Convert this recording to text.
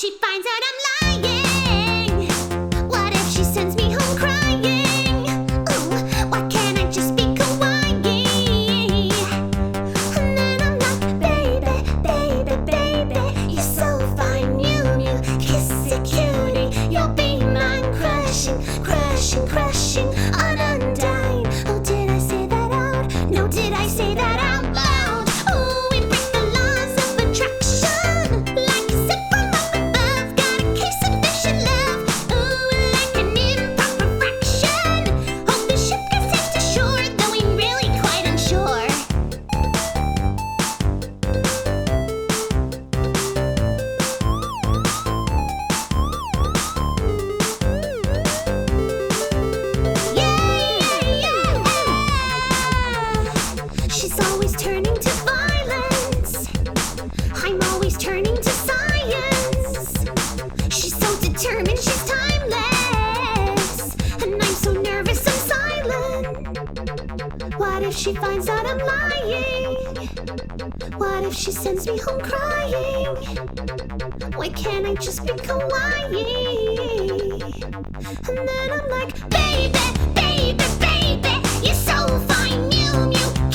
she finds out I'm lying? What if she sends me home crying? Ooh, why can't I just be kawaii? And then I'm like, baby, baby, baby, you're so fine, you kissy cutie. You'll be mine, crushing, crushing, crushing, undying. Oh, did I say that out? No, did I say that out loud? Ooh, we break the laws of attraction. Like you said from up above, got a case of fish and love. Ooh, like an improper fraction. Hope the ship gets safe to shore, though we really quite unsure. She's always turning to violence. I'm always turning to science. She's so determined, she's timeless. And I'm so nervous, I'm silent. What if she finds out I'm lying? What if she sends me home crying? Why can't I just be kawaii? And then I'm like, baby, baby, baby, you're so fine, you